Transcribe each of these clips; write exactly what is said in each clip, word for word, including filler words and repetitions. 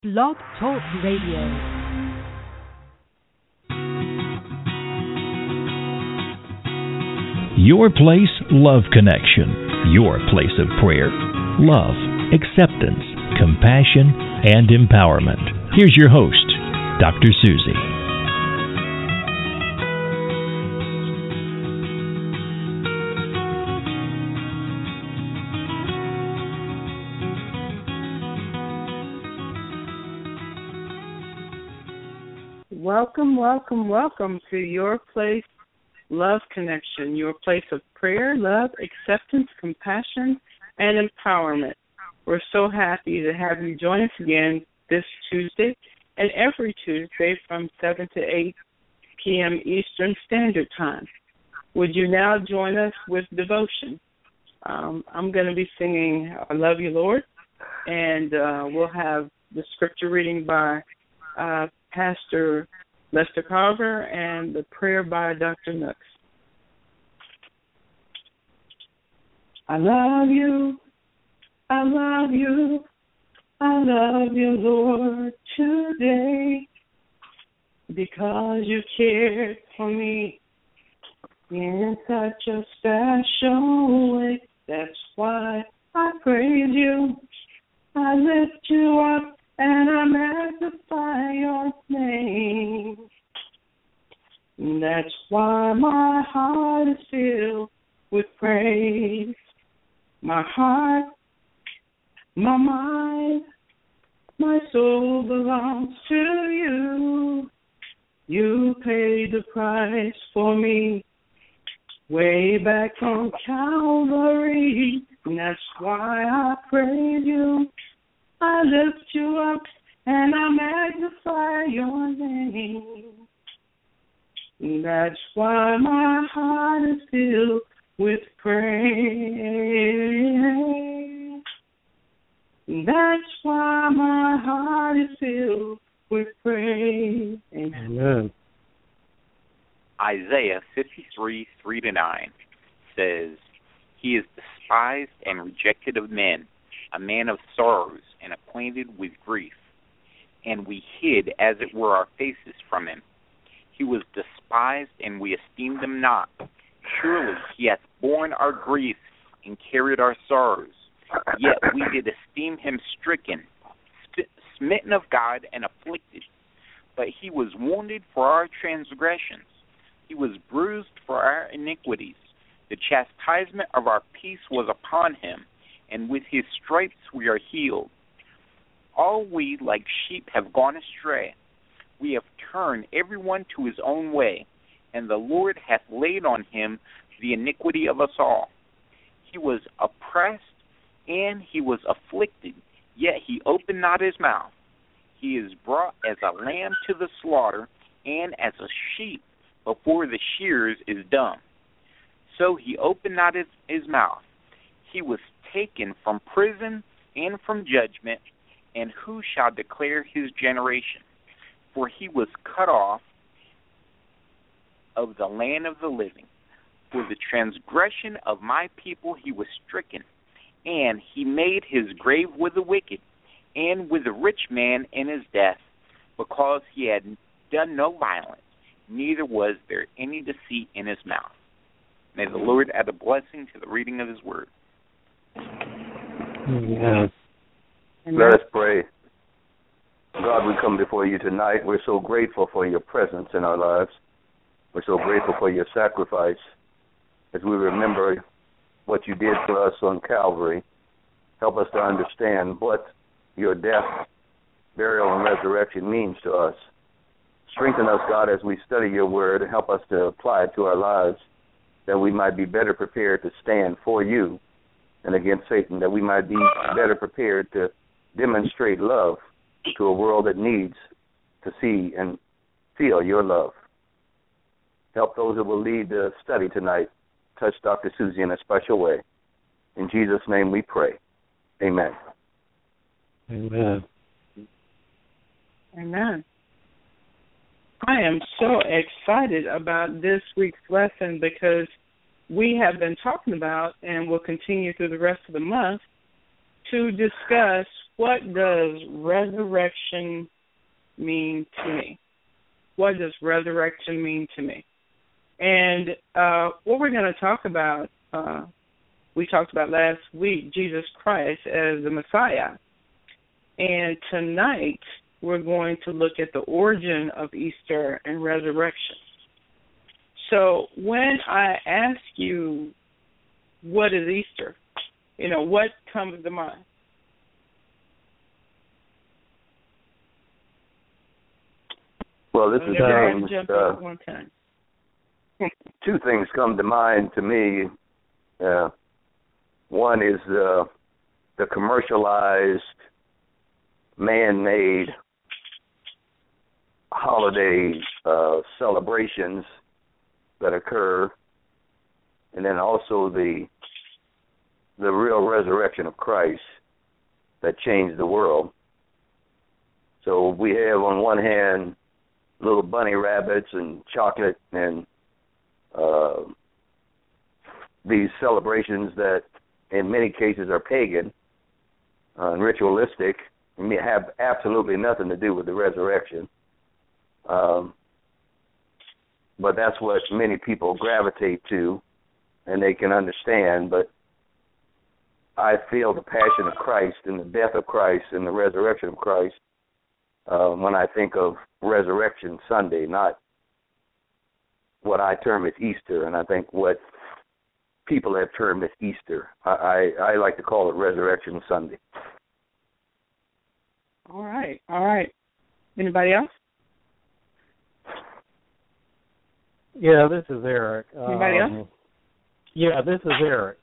Blog Talk Radio. Your Place Love Connection. Your place of prayer, love, acceptance, compassion, and empowerment. Here's your host, Doctor Susie. Welcome, welcome, welcome to Your Place Love Connection, your place of prayer, love, acceptance, compassion, and empowerment. We're so happy to have you join us again this Tuesday and every Tuesday from seven to eight p.m. Eastern Standard Time. Would you now join us with devotion? Um, I'm going to be singing I Love You, Lord, and uh, we'll have the scripture reading by uh, Pastor Lester Carver and the prayer by Doctor Nooks. I love you, I love you, I love you, Lord, today, because you cared for me in such a special way. That's why I praise you, I lift you up, and I magnify your name. That's why my heart is filled with praise. My heart, my mind, my soul belongs to you. You paid the price for me way back on Calvary. And that's why I praise you. I lift you up and I magnify your name. That's why my heart is filled with praise. That's why my heart is filled with praise. Amen. Isaiah fifty-three, three to nine says, He is despised and rejected of men, a man of sorrows and acquainted with grief, and we hid, as it were, our faces from him. He was despised, and we esteemed him not. Surely he hath borne our griefs and carried our sorrows. Yet we did esteem him stricken, st- smitten of God, and afflicted. But he was wounded for our transgressions. He was bruised for our iniquities. The chastisement of our peace was upon him, and with his stripes we are healed. All we like sheep have gone astray. We have turned every one to his own way, and the Lord hath laid on him the iniquity of us all. He was oppressed, and he was afflicted, yet he opened not his mouth. He is brought as a lamb to the slaughter, and as a sheep before the shearers is dumb. So he opened not his, his mouth. He was taken from prison and from judgment, and who shall declare his generation? For he was cut off of the land of the living. For the transgression of my people he was stricken, and he made his grave with the wicked, and with the rich man in his death, because he had done no violence, neither was there any deceit in his mouth. May the Lord add a blessing to the reading of his word. Yes. Let us pray. God, we come before you tonight. We're so grateful for your presence in our lives. We're so grateful for your sacrifice as we remember what you did for us on Calvary. Help us to understand what your death, burial, and resurrection means to us. Strengthen us, God, as we study your word, and help us to apply it to our lives, that we might be better prepared to stand for you and against Satan, that we might be better prepared to demonstrate love to a world that needs to see and feel your love. Help those who will lead the study tonight. Touch Doctor Susie in a special way. In Jesus' name we pray. Amen. Amen. Amen. I am so excited about this week's lesson because we have been talking about, and will continue through the rest of the month, to discuss what does resurrection mean to me? What does resurrection mean to me? And uh, what we're going to talk about, uh, we talked about last week, Jesus Christ as the Messiah. And tonight we're going to look at the origin of Easter and resurrection. So when I ask you, what is Easter? You know, what comes to mind? Well, this is James. Jump Uh, in one time. two things come to mind to me. Uh, one is uh, the commercialized, man-made holiday uh, celebrations that occur, and then also the the real resurrection of Christ that changed the world. So we have on one hand little bunny rabbits and chocolate and uh, these celebrations that in many cases are pagan uh, and ritualistic and have absolutely nothing to do with the resurrection. Um, but that's what many people gravitate to and they can understand. But I feel the passion of Christ and the death of Christ and the resurrection of Christ uh, when I think of Resurrection Sunday, not what I term as Easter, and I think what people have termed as Easter. I, I, I like to call it Resurrection Sunday. All right, all right. Anybody else? Yeah, this is Eric. Anybody um, else? Yeah, this is Eric.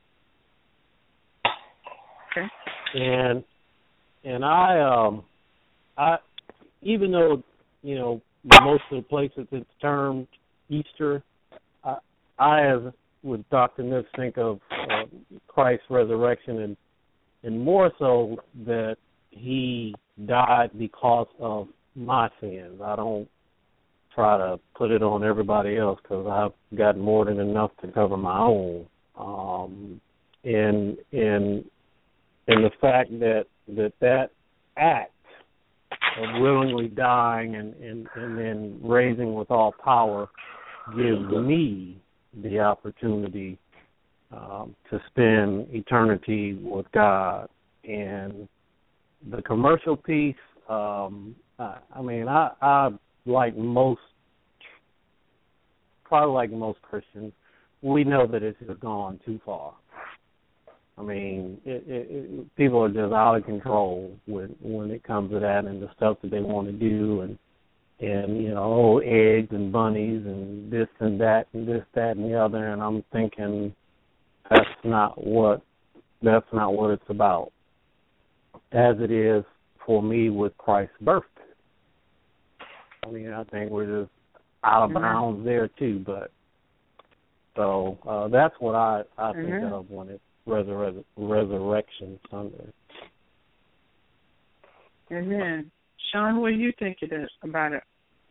Okay. And and I um I even though you know most of the places it's termed Easter, I, I as with Doctor Niff think of uh, Christ's resurrection and and more so that he died because of my sins. I don't try to put it on everybody else because I've got more than enough to cover my own. Um, and and and the fact that that, that act of willingly dying and, and, and then raising with all power gives me the opportunity um, to spend eternity with God. And the commercial piece, um, I, I mean, I, I like most, probably like most Christians, we know that it's just gone too far. I mean, it, it, it, people are just out of control when when it comes to that and the stuff that they want to do, and and you know, oh, eggs and bunnies and this and that and this, that and the other. And I'm thinking that's not what that's not what it's about, as it is for me with Christ's birthday. I mean, I think we're just out of bounds there too. But so uh, that's what I I think mm-hmm. of when it's Resur- Resurrection Sunday. Amen. Sean, what do you think it is about it?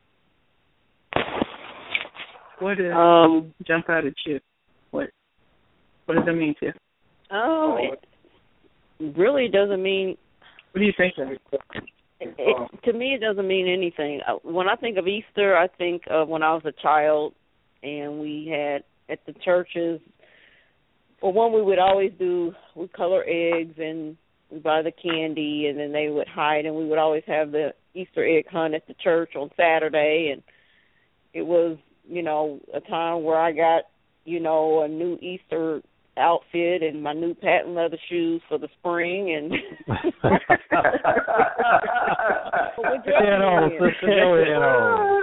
What does um, jump out at you? What What does it mean to you? Oh, it really doesn't mean. What do you think of it? It, to me, it doesn't mean anything. When I think of Easter, I think of when I was a child and we had at the churches. Well, one, we would always do, we color eggs and we buy the candy, and then they would hide, and we would always have the Easter egg hunt at the church on Saturday, and it was, you know, a time where I got, you know, a new Easter outfit and my new patent leather shoes for the spring, and head on, sister, go head on.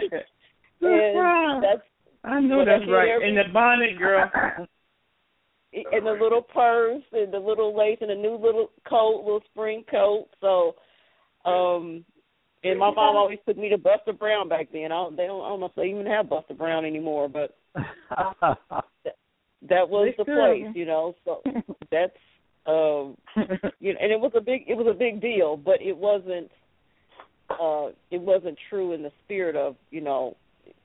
And that's I know that's right. Every, and the bonnet, girl. And the little purse and the little lace and a new little coat, little spring coat. So, um, and my mom always took me to Buster Brown back then. I don't, they don't, I don't know if they even have Buster Brown anymore, but that, that was the place, you know. So that's, um, you know, and it was a big, it was a big deal, but it wasn't, uh, it wasn't true in the spirit of, you know,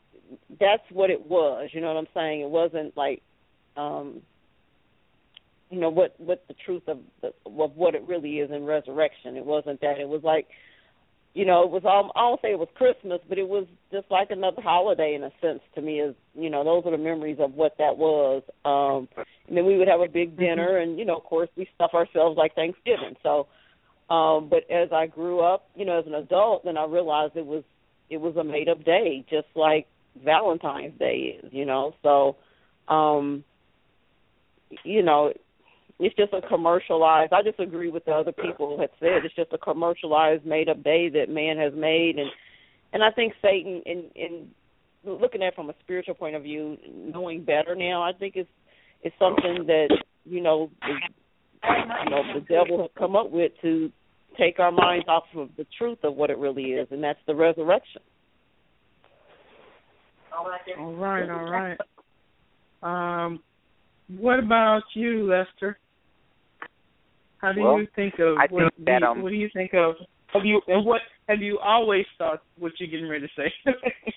that's what it was. You know what I'm saying? It wasn't like. Um, you know, what, what the truth of, the, of what it really is in resurrection. It wasn't that. It was like, you know, it was, all, I won't say it was Christmas, but it was just like another holiday in a sense to me. Is, you know, those are the memories of what that was. Um, and then we would have a big dinner, and, you know, of course, we stuff ourselves like Thanksgiving. So, um, but as I grew up, you know, as an adult, then I realized it was it was a made-up day, just like Valentine's Day is, you know. So, um, you know, it's just a commercialized, I just agree with the other people who had said, it's just a commercialized, made-up day that man has made. And and I think Satan, in, in looking at it from a spiritual point of view, knowing better now, I think it's, it's something that, you know, the, you know, the devil has come up with to take our minds off of the truth of what it really is, and that's the resurrection. All right, all right. Um, what about you, Lester? How do well, you think of I what, think that, do you, um, what do you think of have you and what have you always thought what you're getting ready to say?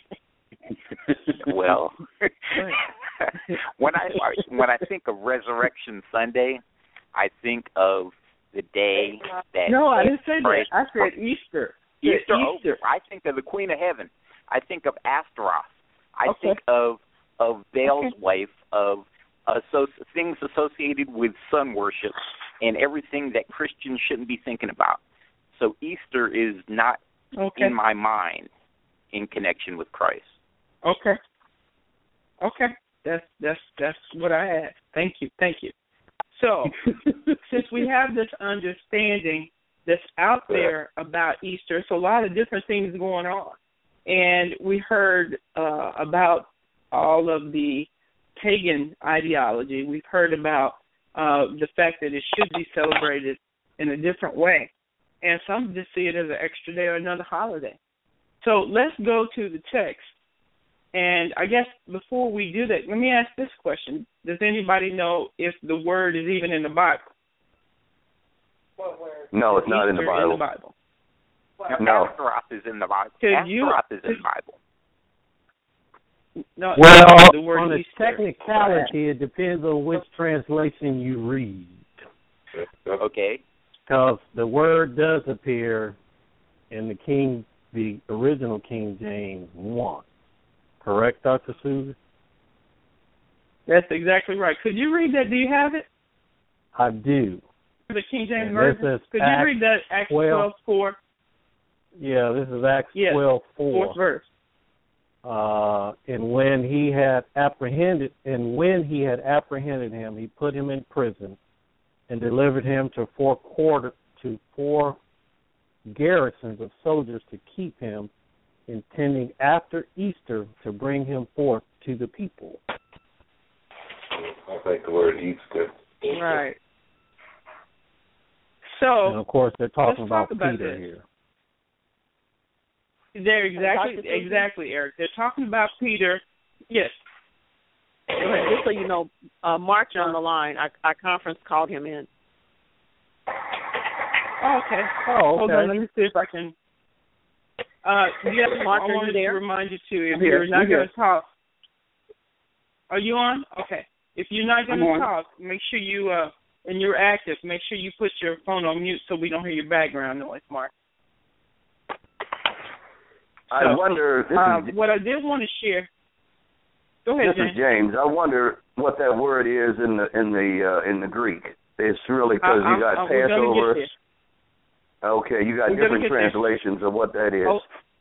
Well, when I when I think of Resurrection Sunday, I think of the day that No, I didn't say Christ, that. I said Easter. Easter. Easter. Oh, I think of the Queen of Heaven. I think of Astaroth. I okay. think of of Baal's okay. wife, of uh, things associated with sun worship, and everything that Christians shouldn't be thinking about. So Easter is not okay. in my mind in connection with Christ. Okay. Okay. That's that's that's what I had. Thank you. Thank you. So since we have this understanding that's out there about Easter, it's a lot of different things going on. And we heard uh, about all of the pagan ideology. We've heard about uh, the fact that it should be celebrated in a different way. And some just see it as an extra day or another holiday. So let's go to the text. And I guess before we do that, let me ask this question. Does anybody know if the word is even in the Bible? What word? No, it's not in the Bible. In the Bible. No. Astaroth is in the Bible. Astaroth you, is in the Bible. No, well, the word on the Easter. technicality, it depends on which translation you read. Okay. Because the word does appear in the King, the original King James one. Correct, Doctor Susan? That's exactly right. Could you read that? Do you have it? I do. The King James And Version? Could Acts you read that, Acts twelve four? Yeah, this is Acts yes, twelve four. Fourth verse. Uh, and when he had apprehended, and when he had apprehended him, he put him in prison, and delivered him to four quarter to four garrisons of soldiers to keep him, intending after Easter to bring him forth to the people. I think the word Easter. Right. So, and of course, they're talking about, about Peter this. here. They're exactly, exactly, Eric. They're talking about Peter. Yes. Go ahead. Just so you know, uh, Mark on the line. Our, our conference called him in. Oh, okay. Oh, okay. Hold on. Let me see if I can. Uh, yes, Mark, I are wanted you there? to remind you too. If I'm here. you're not I'm going here. to talk, are you on? Okay. If you're not going I'm to on. talk, make sure you uh, and you're active. Make sure you put your phone on mute so we don't hear your background noise, Mark. I So, wonder. This uh, is, what I did want to share. Go ahead, this James. is James. I wonder what that word is in the in the uh, in the Greek. It's really because I- you got I- we're gonna Passover. get there. Okay, you got We're gonna different get there. translations of what that is. Oh.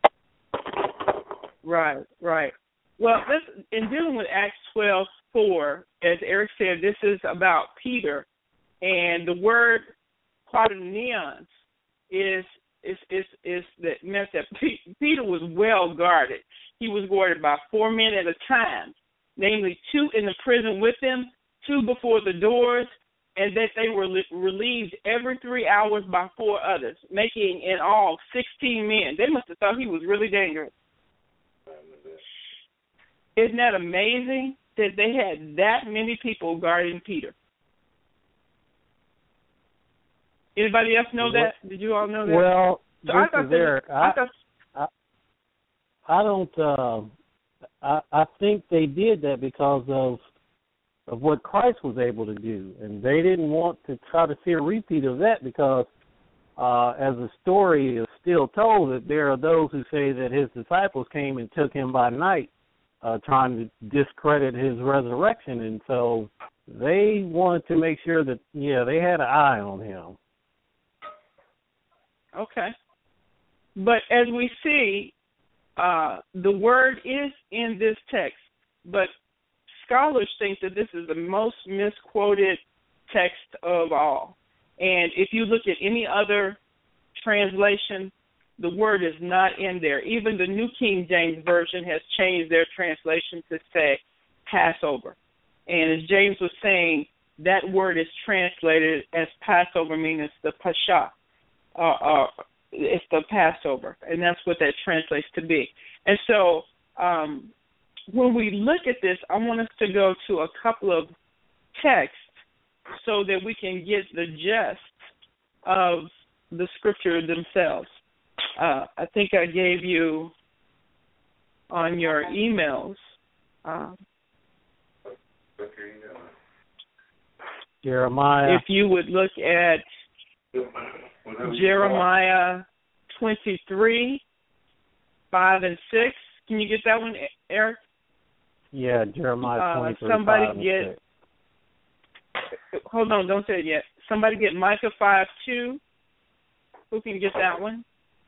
Right, right. Well, this, in dealing with Acts twelve four, as Eric said, this is about Peter, and the word quaternions is is is is that meant that P- Peter was well guarded. He was guarded by four men at a time, namely two in the prison with him, two before the doors, and that they were li- relieved every three hours by four others, making in all sixteen men. They must have thought he was really dangerous. Isn't that amazing that they had that many people guarding Peter? Anybody else know that? Did you all know that? Well, so I this thought is that, Eric. I, I, thought, I, I don't. Uh, I, I think they did that because of of what Christ was able to do. And they didn't want to try to see a repeat of that because, uh, as the story is still told, that there are those who say that his disciples came and took him by night, uh, trying to discredit his resurrection. And so they wanted to make sure that, yeah, they had an eye on him. Okay. But as we see, uh, the word is in this text, but scholars think that this is the most misquoted text of all. And if you look at any other translation, the word is not in there. Even the New King James Version has changed their translation to say Passover. And as James was saying, that word is translated as Passover, meaning it's the Pascha. Uh, uh, it's the Passover, and that's what that translates to be. And so um, when we look at this, I want us to go to a couple of texts so that we can get the gist of the scripture themselves. Uh, I think I gave you on your emails. Uh, Jeremiah. If you would look at Jeremiah twenty-three, five and six. Can you get that one, Eric? Yeah, Jeremiah twenty-three, uh, somebody five and get, six. Hold on, don't say it yet. Somebody get Micah five two. Who can get that one?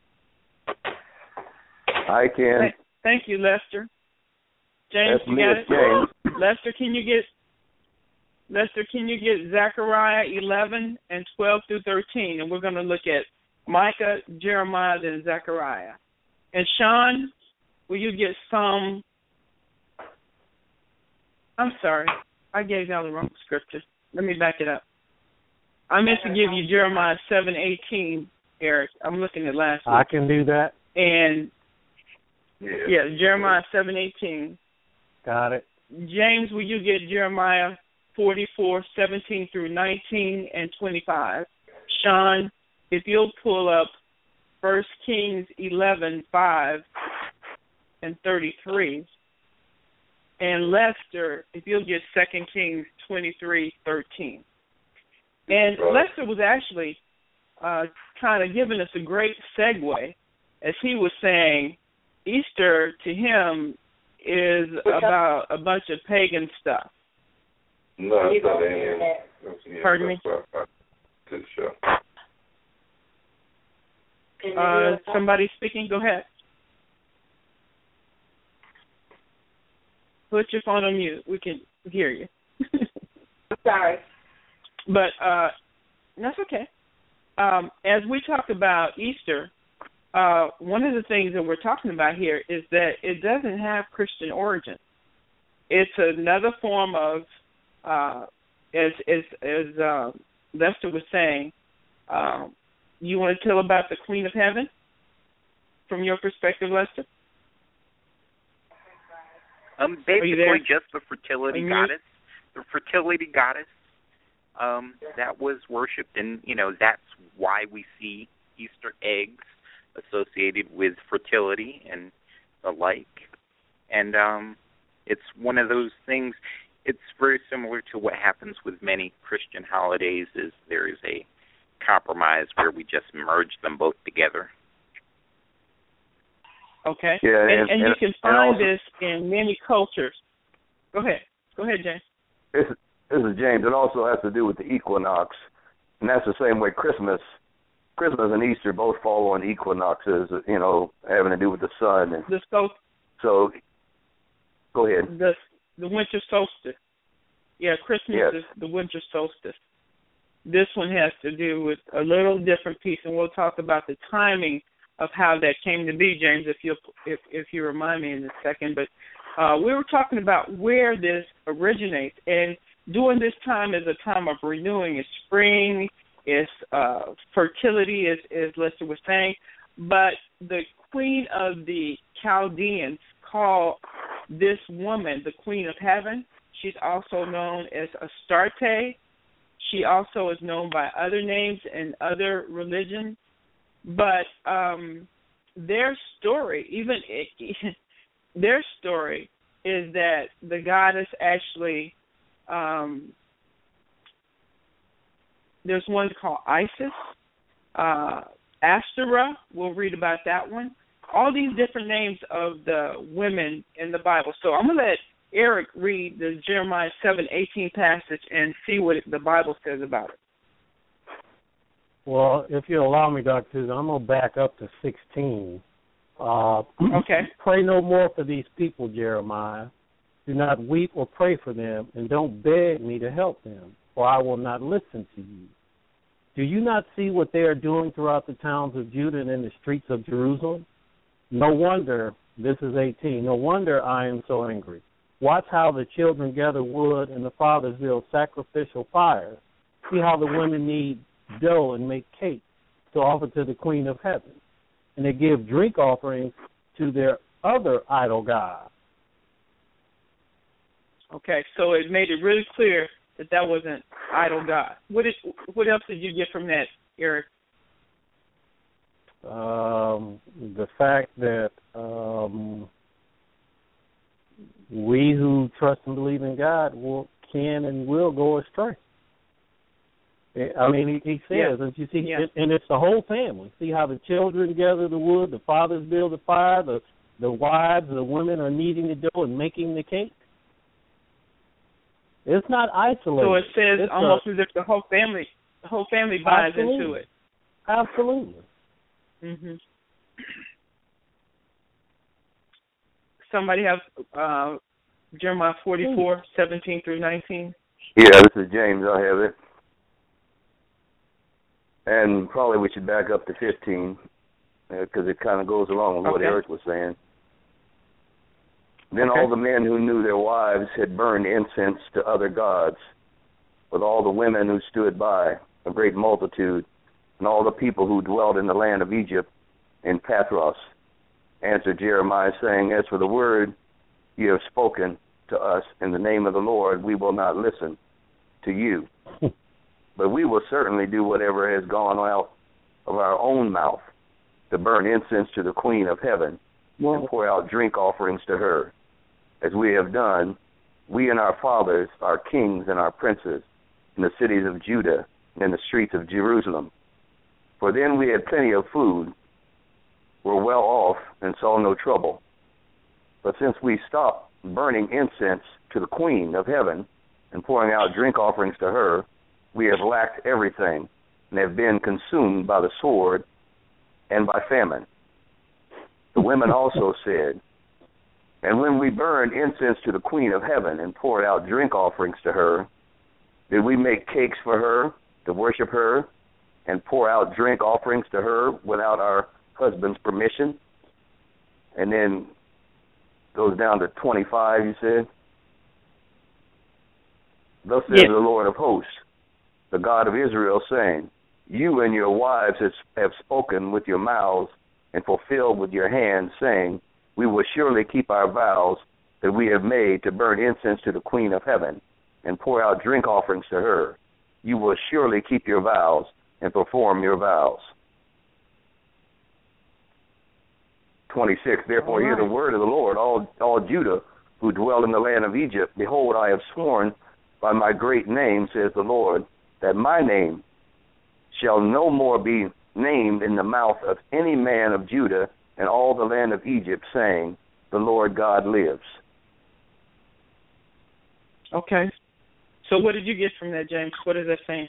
I can. Th- thank you, Lester. James, That's you me, got it's it? James. Lester, can you get Lester, can you get Zechariah eleven and twelve through thirteen? And we're going to look at Micah, Jeremiah, then Zechariah. And Sean, will you get Psalm? I'm sorry. I gave y'all the wrong scripture. Let me back it up. I meant to give you Jeremiah seven eighteen, Eric. I'm looking at last week. I can do that. And, yeah, yeah Jeremiah seven eighteen. Got it. James, will you get Jeremiah forty-four, seventeen through nineteen and twenty-five? Sean, if you'll pull up First Kings eleven, five and thirty-three. And Lester, if you'll get Second Kings twenty-three, thirteen. And Lester was actually uh, kind of giving us a great segue as he was saying Easter to him is about a bunch of pagan stuff. No, it's not any. Pardon me? To the show. Uh, somebody speaking? Go ahead. Put your phone on mute. We can hear you. Sorry. But uh, that's okay. Um, as we talk about Easter, uh, one of the things that we're talking about here is that it doesn't have Christian origin. It's another form of, uh, as as, as uh, Lester was saying, um, you want to tell about the Queen of Heaven from your perspective, Lester? Um, basically, just the fertility you goddess. The fertility goddess um, that was worshipped, and you know that's why we see Easter eggs associated with fertility and the like. And um, it's one of those things. It's very similar to what happens with many Christian holidays. Is there is a compromise where we just merge them both together. Okay. Yeah, and, and, and you and, can find also, this in many cultures. Go ahead. Go ahead, James. This, this is James. It also has to do with the equinox, and that's the same way Christmas, Christmas and Easter both fall on equinoxes. You know, having to do with the sun. And the sol- so, go ahead. The the winter solstice. Yeah, Christmas yes. is the winter solstice. This one has to do with a little different piece, and we'll talk about the timing of how that came to be, James, if you if if you remind me in a second. But uh, we were talking about where this originates, and during this time is a time of renewing. It's spring, it's uh, fertility, as, as Lester was saying. But the queen of the Chaldeans called this woman the Queen of Heaven. She's also known as Astarte. She also is known by other names in other religions. But um, their story, even it, their story, is that the goddess actually Um, there's one called Isis, uh, Ashtoreth. We'll read about that one. All these different names of the women in the Bible. So I'm going to let Eric read the Jeremiah seven eighteen passage and see what the Bible says about it. Well, if you allow me, Doctor Susan, I'm going to back up to sixteen. Uh, okay. Pray no more for these people, Jeremiah. Do not weep or pray for them, and don't beg me to help them, for I will not listen to you. Do you not see what they are doing throughout the towns of Judah and in the streets of Jerusalem? No wonder, this is eighteen, no wonder I am so angry. Watch how the children gather wood and the fathers build sacrificial fires. See how the women knead dough and make cakes to offer to the Queen of Heaven. And they give drink offerings to their other idol gods. Okay, so it made it really clear that that wasn't idol God. What is, what else did you get from that, Eric? Um, the fact that um, we who trust and believe in God will can and will go astray. I mean, he, he says, yeah. and you see, yeah. and, and it's the whole family. See how the children gather the wood, the fathers build the fire, the the wives, the women are kneading the dough and making the cake. It's not isolated. So it says it's almost a, as if the whole family, the whole family buys absolutely. into it. Absolutely. Mhm. Somebody have uh, Jeremiah forty-four, seventeen through nineteen? Yeah, this is James. I have it. And probably we should back up to fifteen because uh, it kind of goes along with okay. what Eric was saying. Then okay. all the men who knew their wives had burned incense to other gods, with all the women who stood by, a great multitude, and all the people who dwelt in the land of Egypt in Pathros, answered Jeremiah, saying, As for the word you have spoken to us in the name of the Lord, we will not listen to you. But we will certainly do whatever has gone out of our own mouth, to burn incense to the Queen of Heaven, well, and pour out drink offerings to her. As we have done, we and our fathers, our kings and our princes, in the cities of Judah and in the streets of Jerusalem. For then we had plenty of food, were well off, and saw no trouble. But since we stopped burning incense to the Queen of Heaven and pouring out drink offerings to her, we have lacked everything and have been consumed by the sword and by famine. The women also said, And when we burned incense to the Queen of Heaven and poured out drink offerings to her, did we make cakes for her to worship her and pour out drink offerings to her without our husband's permission? And then goes down to twenty-five, you said? Thus says yes. the Lord of hosts, the God of Israel, saying, You and your wives have spoken with your mouths and fulfilled with your hands, saying, We will surely keep our vows that we have made to burn incense to the Queen of Heaven and pour out drink offerings to her. You will surely keep your vows and perform your vows. twenty-six, Therefore right. hear the word of the Lord, all, all Judah who dwell in the land of Egypt. Behold, I have sworn by my great name, says the Lord, that my name shall no more be named in the mouth of any man of Judah and all the land of Egypt, saying, The Lord God lives. Okay. So what did you get from that, James? What is that saying?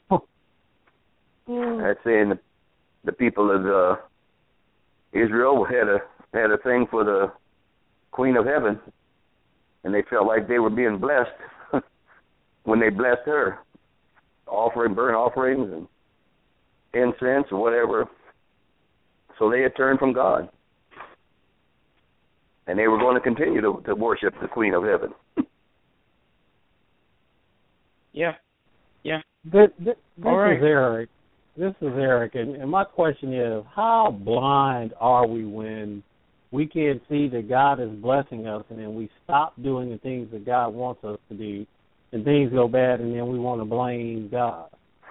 That's saying the, the people of uh, Israel had a had a thing for the Queen of Heaven, and they felt like they were being blessed when they blessed her, offering burnt offerings and incense or whatever. So they had turned from God, and they were going to continue to, to worship the Queen of Heaven. Yeah, yeah. This, this, this All right. is Eric. This is Eric, and, and my question is, how blind are we when we can't see that God is blessing us, and then we stop doing the things that God wants us to do, and things go bad, and then we want to blame God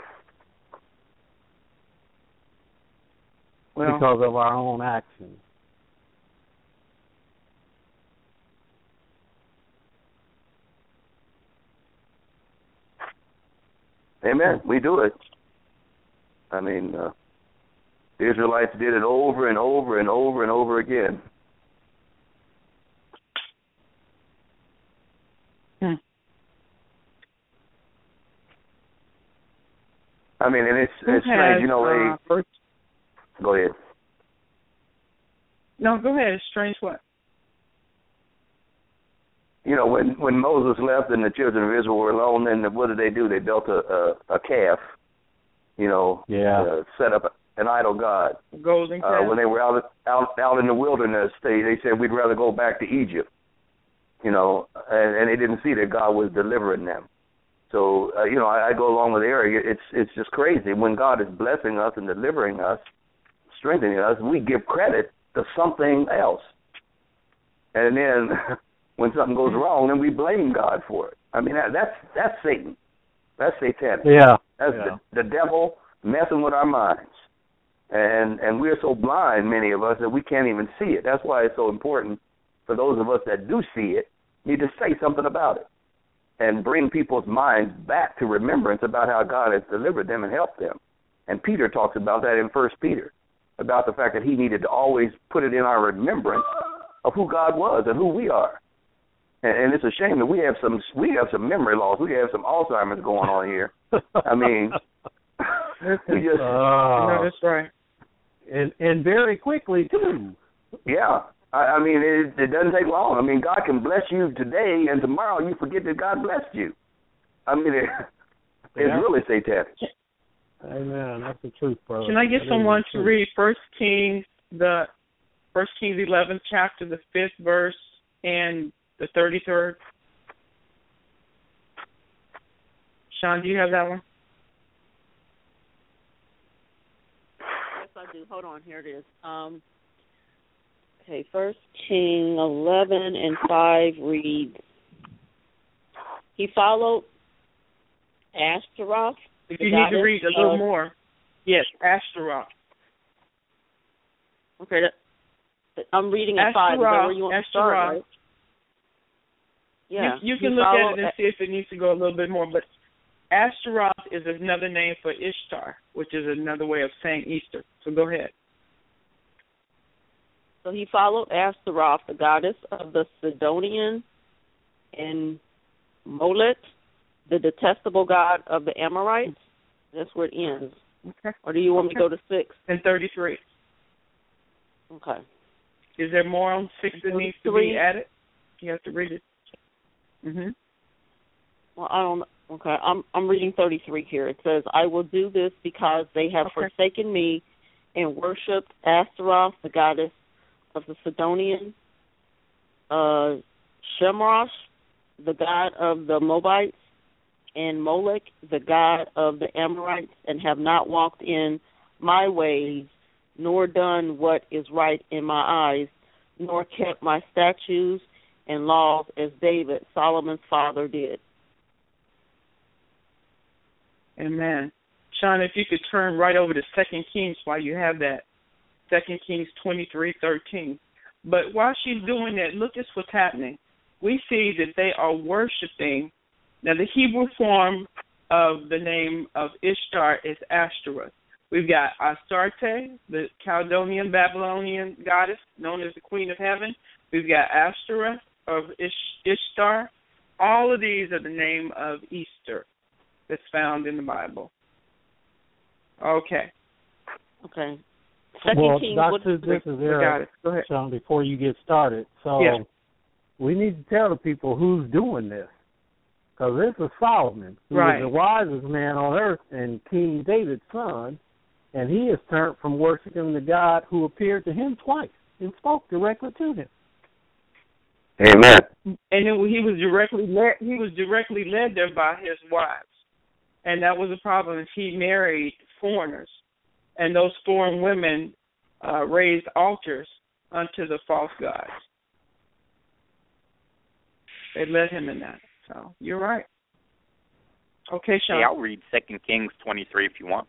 well, because of our own actions? Amen. We do it. I mean, uh, the Israelites did it over and over and over and over again. Hmm. I mean, and it's, Who it's has, strange, you know. Uh, a, first... Go ahead. No, go ahead. It's strange what? You know, when when Moses left and the children of Israel were alone, then what did they do? They built a a, a calf. You know, yeah. uh, set up an idol god. Golden calf. Uh, when they were out out out in the wilderness, they they said we'd rather go back to Egypt. You know, and, and they didn't see that God was delivering them. So uh, you know, I, I go along with Eric. It's it's just crazy when God is blessing us and delivering us, strengthening us. We give credit to something else, and then when something goes wrong, then we blame God for it. I mean, that, that's that's Satan. That's satanic. Yeah. That's yeah. The, the devil messing with our minds. And and we're so blind, many of us, that we can't even see it. That's why it's so important for those of us that do see it, need to say something about it and bring people's minds back to remembrance about how God has delivered them and helped them. And Peter talks about that in First Peter, about the fact that he needed to always put it in our remembrance of who God was and who we are. And, and it's a shame that we have some we have some memory loss. We have some Alzheimer's going on here. I mean, we just uh, no, that's right. And and very quickly too. Yeah. I, I mean, it, it doesn't take long. I mean, God can bless you today, and tomorrow you forget that God blessed you. I mean, it, it's yeah. really satanic. Amen. That's the truth, brother. Can I get that someone to read First Kings, the First Kings eleventh chapter, the fifth verse, and the thirty-third? Sean, do you have that one? Yes, I do. Hold on. Here it is. Um, okay, First King eleven and five reads, he followed Ashtaroth. If you need to read a little more. Yes, Ashtaroth. Okay, that, I'm reading at five. Is that where you want to start, right? Yeah. You, you can look at it and see if it needs to go a little bit more, but Ashtaroth is another name for Ishtar, which is another way of saying Easter. So go ahead. So he followed Ashtaroth, the goddess of the Sidonian, and Molech, the detestable god of the Amorites. That's where it ends. Okay. Or do you want me to go to six? And thirty-three. Okay. Is there more on six that needs to be added? You have to read it. Mhm. Well, I don't. Okay, I'm I'm reading thirty-three here. It says, "I will do this because they have okay. forsaken me and worshipped Ashtaroth, the goddess of the Sidonian, uh, Shemrosh, the god of the Moabites, and Molech, the god of the Amorites, and have not walked in my ways, nor done what is right in my eyes, nor kept my statutes and laws as David, Solomon's father, did." Amen. Sean, if you could turn right over to Second Kings while you have that. Second Kings twenty-three thirteen. But while she's doing that, look at what's happening. We see that they are worshiping. Now, the Hebrew form of the name of Ishtar is Ashtoreth. We've got Astarte, the Chaldean Babylonian goddess known as the Queen of Heaven. We've got Ashtoreth of Ish- Ishtar. All of these are the name of Easter that's found in the Bible. Okay. Okay. Second well, Kings, Doctor, what, this is Eric, Go ahead. Sean, before you get started. So yeah. we need to tell the people who's doing this. Because this is Solomon, who right. is the wisest man on earth and King David's son, and he has turned from worshiping the God who appeared to him twice and spoke directly to him. Amen. And then he was directly led, he was directly led there by his wives. And that was a problem. He married foreigners, and those foreign women uh, raised altars unto the false gods. They led him in that. So you're right. Okay, Sean. Hey, I'll read Second Kings twenty-three if you want.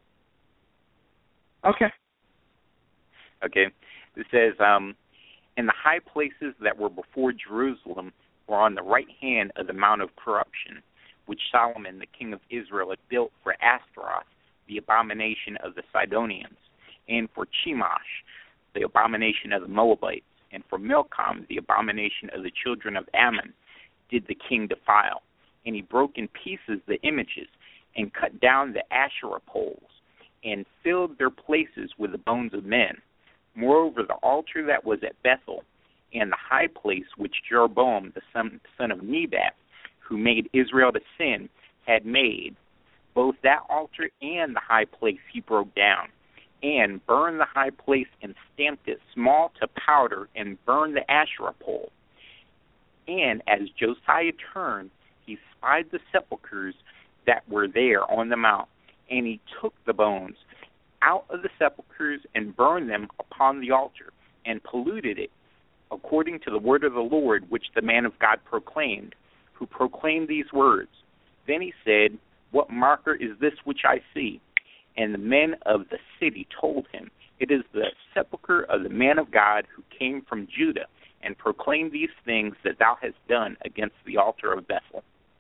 Okay. Okay. It says, um, "And the high places that were before Jerusalem were on the right hand of the Mount of Corruption, which Solomon, the king of Israel, had built for Ashtaroth, the abomination of the Sidonians, and for Chemosh, the abomination of the Moabites, and for Milcom, the abomination of the children of Ammon, did the king defile. And he broke in pieces the images, and cut down the Asherah poles, and filled their places with the bones of men. Moreover, the altar that was at Bethel, and the high place which Jeroboam, the son, son of Nebat, who made Israel to sin, had made, both that altar and the high place he broke down, and burned the high place and stamped it small to powder, and burned the Asherah pole. And as Josiah turned, he spied the sepulchres that were there on the mount, and he took the bones out of the sepulchres and burned them upon the altar, and polluted it, according to the word of the Lord, which the man of God proclaimed, who proclaimed these words. Then he said, What marker is this which I see? And the men of the city told him, It is the sepulchre of the man of God who came from Judah, and proclaimed these things that thou hast done against the altar of Bethel.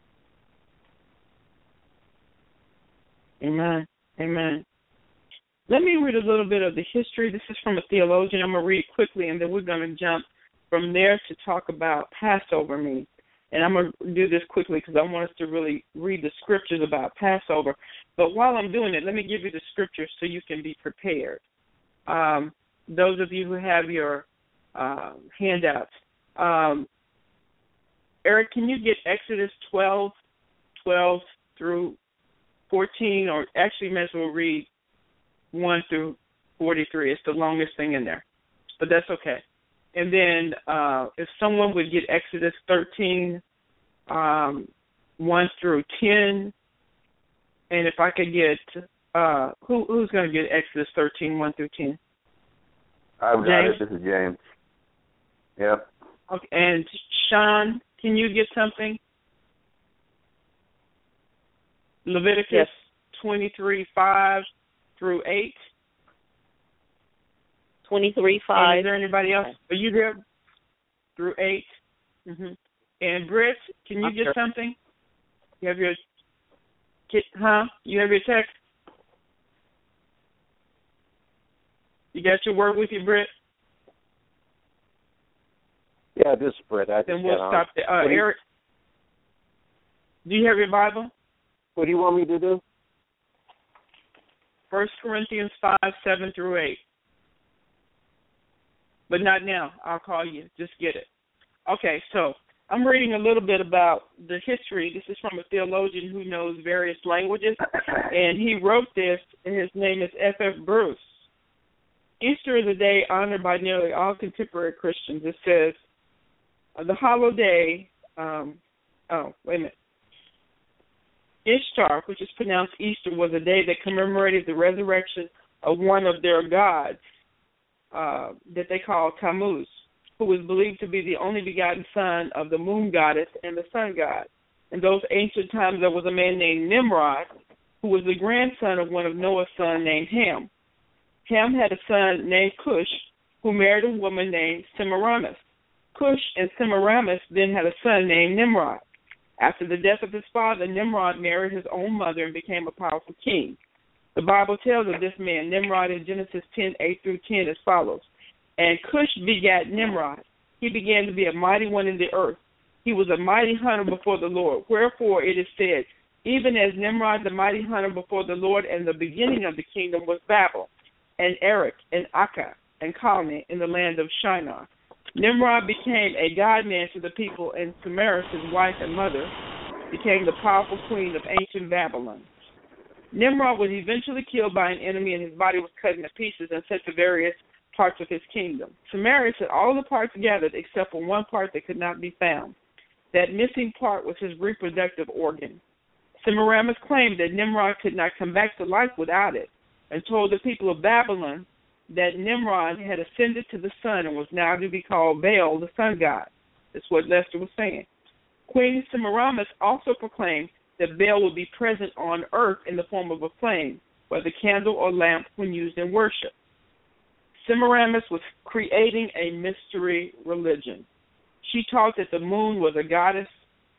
Amen. Amen. Let me read a little bit of the history. This is from a theologian. I'm going to read quickly, and then we're going to jump from there to talk about Passover meat. And I'm going to do this quickly because I want us to really read the scriptures about Passover. But while I'm doing it, let me give you the scriptures so you can be prepared. Um, those of you who have your uh, handouts. Um, Eric, can you get Exodus twelve, twelve through fourteen, or actually may as well read one through forty-three. It's the longest thing in there, but that's okay. And then uh, if someone would get Exodus thirteen, um, one through ten, and if I could get, uh, who, who's going to get Exodus thirteen, one through ten? I've got it. This is James. Yep. Okay. And Sean, can you get something? Leviticus yes. twenty-three, five through eight. twenty-three, five. Is there anybody else? Are you there? Through eight. Mm-hmm. And Britt, can you I'm get sure. something? You have your, huh? You have your text? You got your word with you, Britt? Yeah, this is Britt. I then we'll stop there. Uh, Eric, do you have your Bible? What do you want me to do? First Corinthians five, seven through eight. But not now. I'll call you. Just get it. Okay, so I'm reading a little bit about the history. This is from a theologian who knows various languages, and he wrote this, and his name is F F Bruce. Easter is a day honored by nearly all contemporary Christians. It says, uh, the hollow day, um, oh, wait a minute. Ishtar, which is pronounced Easter, was a day that commemorated the resurrection of one of their gods uh, that they call Tammuz, who was believed to be the only begotten son of the moon goddess and the sun god. In those ancient times, there was a man named Nimrod, who was the grandson of one of Noah's sons named Ham. Ham had a son named Cush, who married a woman named Semiramis. Cush and Semiramis then had a son named Nimrod. After the death of his father, Nimrod married his own mother and became a powerful king. The Bible tells of this man, Nimrod, in Genesis ten, eight through ten as follows. And Cush begat Nimrod. He began to be a mighty one in the earth. He was a mighty hunter before the Lord. Wherefore it is said, even as Nimrod, the mighty hunter before the Lord, and the beginning of the kingdom was Babel, and Erech, and Akkad, and Calneh in the land of Shinar. Nimrod became a god-man to the people, and Samaris, his wife and mother, became the powerful queen of ancient Babylon. Nimrod was eventually killed by an enemy, and his body was cut into pieces and sent to various parts of his kingdom. Samaris had all the parts gathered except for one part that could not be found. That missing part was his reproductive organ. Semiramis claimed that Nimrod could not come back to life without it, and told the people of Babylon that Nimrod had ascended to the sun and was now to be called Baal, the sun god. That's what Lester was saying. Queen Semiramis also proclaimed that Baal would be present on earth in the form of a flame, whether candle or lamp, when used in worship. Semiramis was creating a mystery religion. She taught that the moon was a goddess,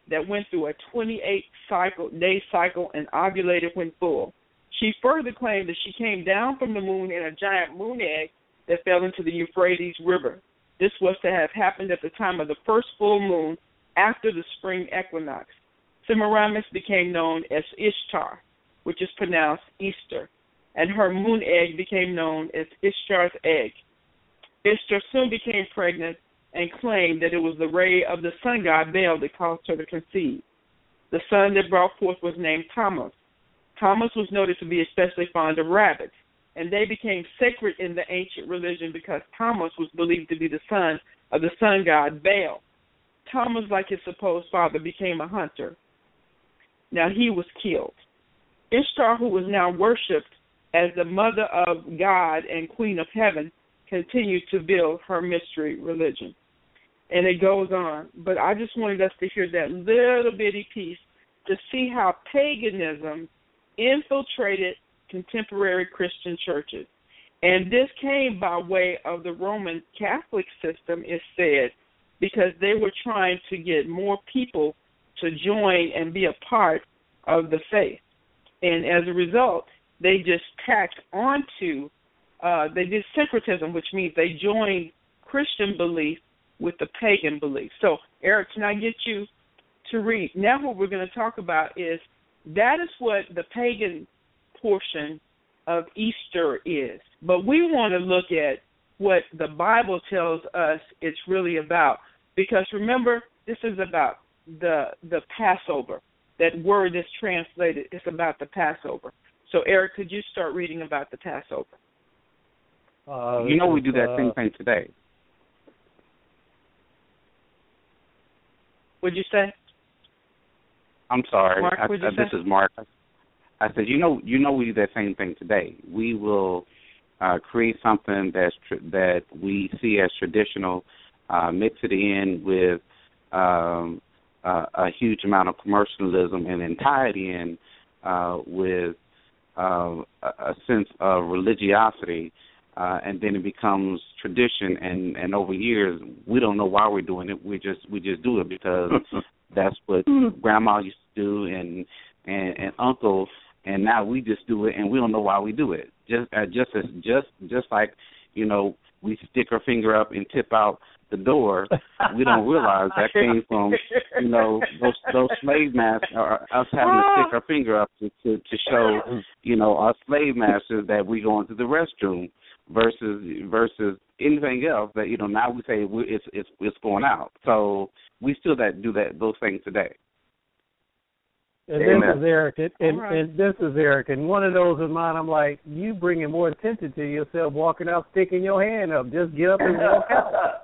that went through a twenty-eight cycle day cycle and ovulated when full. She further claimed that she came down from the moon in a giant moon egg that fell into the Euphrates River. This was to have happened at the time of the first full moon after the spring equinox. Semiramis became known as Ishtar, which is pronounced Easter, and her moon egg became known as Ishtar's egg. Ishtar soon became pregnant and claimed that it was the ray of the sun god Baal that caused her to conceive. The son that brought forth was named Tammuz. Tammuz was noted to be especially fond of rabbits, and they became sacred in the ancient religion because Tammuz was believed to be the son of the sun god Baal. Tammuz, like his supposed father, became a hunter. Now he was killed. Ishtar, who was now worshipped as the mother of God and queen of heaven, continued to build her mystery religion. And it goes on. But I just wanted us to hear that little bitty piece to see how paganism infiltrated contemporary Christian churches. And this came by way of the Roman Catholic system, it's said, because they were trying to get more people to join and be a part of the faith. And as a result, they just tacked onto, uh, they did syncretism, which means they joined Christian belief with the pagan belief. So, Eric, can I get you to read? Now what we're going to talk about is that is what the pagan portion of Easter is. But we want to look at what the Bible tells us it's really about. Because remember, this is about the the Passover. That word is translated, it's about the Passover. So, Eric, could you start reading about the Passover? Uh, you know we do that uh, same thing today. What'd you say? I'm sorry. Mark, I, what'd you I, this say? is Mark. I said, you know, you know we do that same thing today. We will uh, create something that's tr- that we see as traditional, uh, mix it in with um, uh, a huge amount of commercialism, and then tie it in uh, with uh, a sense of religiosity, uh, and then it becomes tradition. And, and over years, we don't know why we're doing it. We just we just do it because that's what Grandma used to do, and and, and Uncle. And now we just do it, and we don't know why we do it. Just, uh, just as, just, just like, you know, we stick our finger up and tip out the door. We don't realize that came from, you know, those those slave masters, or us having to stick our finger up to, to to show, you know, our slave masters that we go into the restroom, versus versus anything else that, you know, now we say we, it's it's it's going out. So we still that do that those things today. And this is Eric, and, and, right. and this is Eric, and one of those of mine, I'm like, you bringing more attention to yourself walking out, sticking your hand up. Just get up and walk out.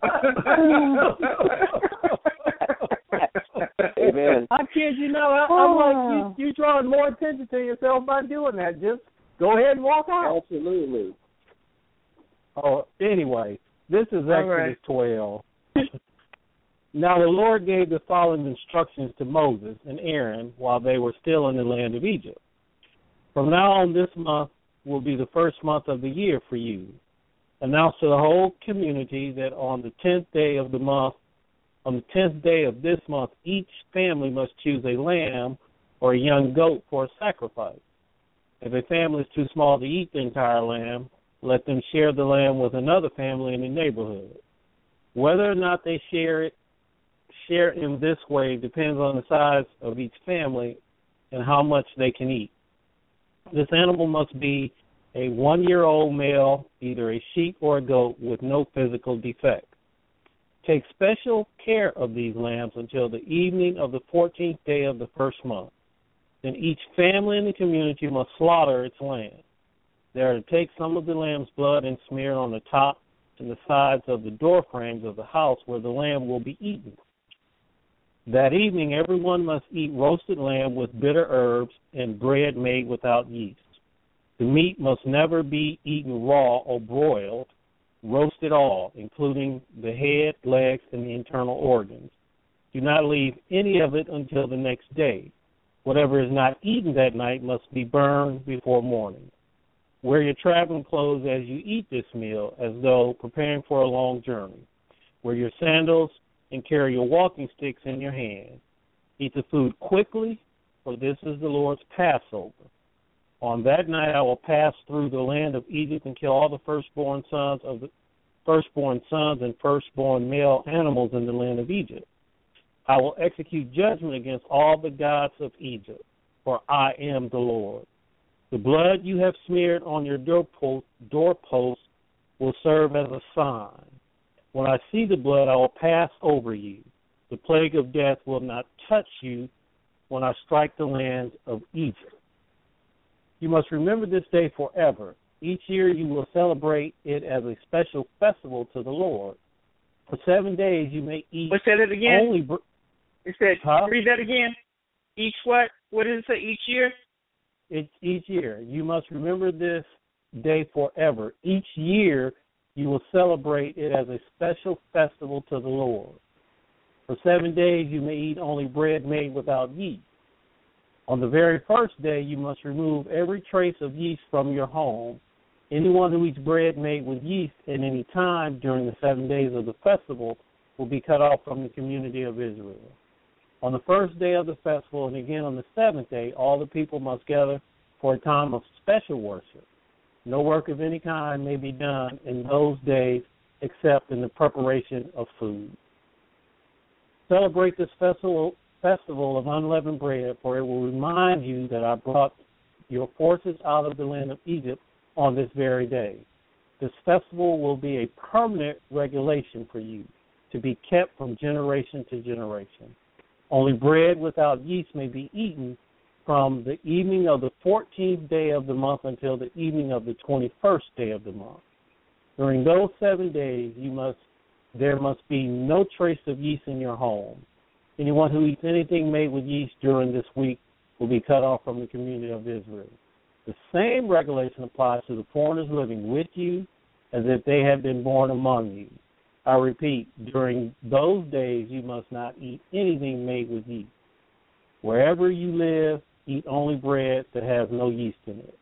Amen. I kid you not. I, I'm like, you, you're drawing more attention to yourself by doing that. Just go ahead and walk out. Absolutely. Oh, anyway, this is Exodus right. twelve. Now the Lord gave the following instructions to Moses and Aaron while they were still in the land of Egypt. From now on, this month will be the first month of the year for you. Announce to the whole community that on the tenth day of the month, on the tenth day of this month, each family must choose a lamb or a young goat for a sacrifice. If a family is too small to eat the entire lamb, let them share the lamb with another family in the neighborhood. Whether or not they share it, share in this way depends on the size of each family and how much they can eat. This animal must be a one-year-old male, either a sheep or a goat, with no physical defect. Take special care of these lambs until the evening of the fourteenth day of the first month. Then each family in the community must slaughter its lamb. They are to take some of the lamb's blood and smear it on the top and the sides of the door frames of the house where the lamb will be eaten. That evening, everyone must eat roasted lamb with bitter herbs and bread made without yeast. The meat must never be eaten raw or broiled. Roast it all, including the head, legs, and the internal organs. Do not leave any of it until the next day. Whatever is not eaten that night must be burned before morning. Wear your traveling clothes as you eat this meal, as though preparing for a long journey. Wear your sandals and carry your walking sticks in your hand. Eat the food quickly, for this is the Lord's Passover. On that night I will pass through the land of Egypt and kill all the firstborn sons of the firstborn sons and firstborn male animals in the land of Egypt. I will execute judgment against all the gods of Egypt, for I am the Lord. The blood you have smeared on your doorpost, doorpost will serve as a sign. When I see the blood, I will pass over you. The plague of death will not touch you when I strike the land of Egypt. You must remember this day forever. Each year you will celebrate it as a special festival to the Lord. For seven days you may eat. What said it again? Only br- it said, huh? Read that again. Each what? What did it say? Each year? It's each year. You must remember this day forever. Each year you will celebrate it as a special festival to the Lord. For seven days you may eat only bread made without yeast. On the very first day you must remove every trace of yeast from your home. Anyone who eats bread made with yeast at any time during the seven days of the festival will be cut off from the community of Israel. On the first day of the festival and again on the seventh day, all the people must gather for a time of special worship. No work of any kind may be done in those days except in the preparation of food. Celebrate this festival festival of unleavened bread, for it will remind you that I brought your forces out of the land of Egypt on this very day. This festival will be a permanent regulation for you, to be kept from generation to generation. Only bread without yeast may be eaten from the evening of the fourteenth day of the month until the evening of the twenty-first day of the month. During those seven days, you must there must be no trace of yeast in your home. Anyone who eats anything made with yeast during this week will be cut off from the community of Israel. The same regulation applies to the foreigners living with you as if they had been born among you. I repeat, during those days you must not eat anything made with yeast. Wherever you live, eat only bread that has no yeast in it.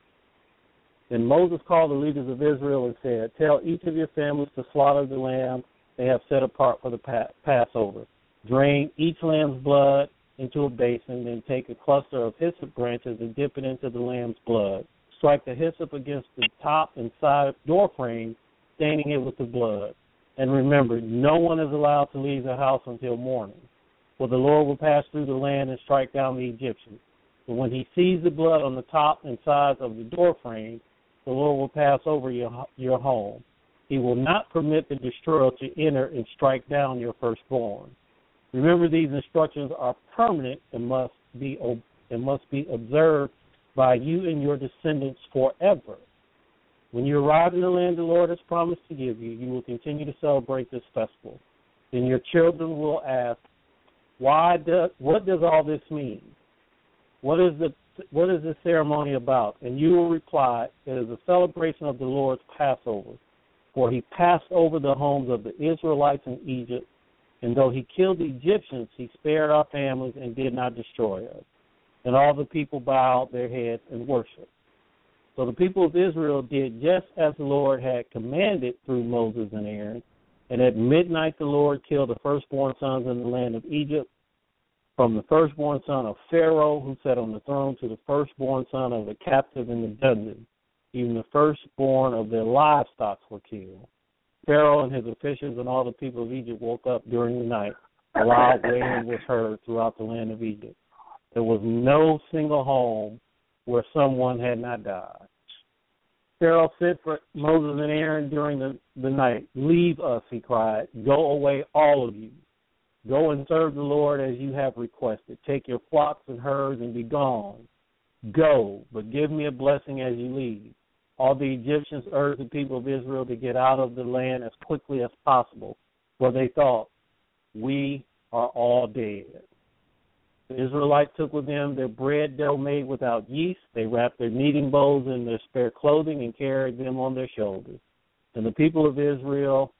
Then Moses called the leaders of Israel and said, Tell each of your families to slaughter the lamb they have set apart for the Passover. Drain each lamb's blood into a basin, then take a cluster of hyssop branches and dip it into the lamb's blood. Strike the hyssop against the top and side door frame, staining it with the blood. And remember, no one is allowed to leave the house until morning, for the Lord will pass through the land and strike down the Egyptians. But when he sees the blood on the top and sides of the door frame, the Lord will pass over your your home. He will not permit the destroyer to enter and strike down your firstborn. Remember, these instructions are permanent and must be and must be observed by you and your descendants forever. When you arrive in the land the Lord has promised to give you, you will continue to celebrate this festival. Then your children will ask, "Why does what does all this mean? What is the what is this ceremony about?" And you will reply, "It is a celebration of the Lord's Passover, for he passed over the homes of the Israelites in Egypt. And though he killed the Egyptians, he spared our families and did not destroy us." And all the people bowed their heads and worshiped. So the people of Israel did just as the Lord had commanded through Moses and Aaron. And at midnight the Lord killed the firstborn sons in the land of Egypt, from the firstborn son of Pharaoh, who sat on the throne, to the firstborn son of the captive in the dungeon. Even the firstborn of their livestock were killed. Pharaoh and his officials and all the people of Egypt woke up during the night. A loud wailing was heard throughout the land of Egypt. There was no single home where someone had not died. Pharaoh sent for Moses and Aaron during the, the night. "Leave us," he cried. "Go away, all of you. Go and serve the Lord as you have requested. Take your flocks and herds and be gone. Go, but give me a blessing as you leave." All the Egyptians urged the people of Israel to get out of the land as quickly as possible, for they thought, "We are all dead." The Israelites took with them their bread dough made without yeast. They wrapped their kneading bowls in their spare clothing and carried them on their shoulders. And the people of Israel